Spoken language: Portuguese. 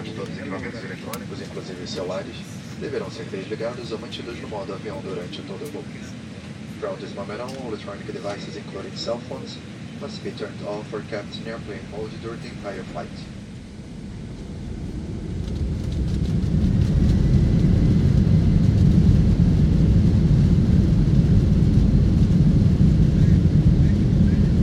Todos os equipamentos eletrônicos, inclusive celulares, deverão ser desligados ou mantidos no modo avião durante todo o voo. Throughout this moment, all electronic devices, including cell phones, must be turned off or kept in airplane mode during the entire flight.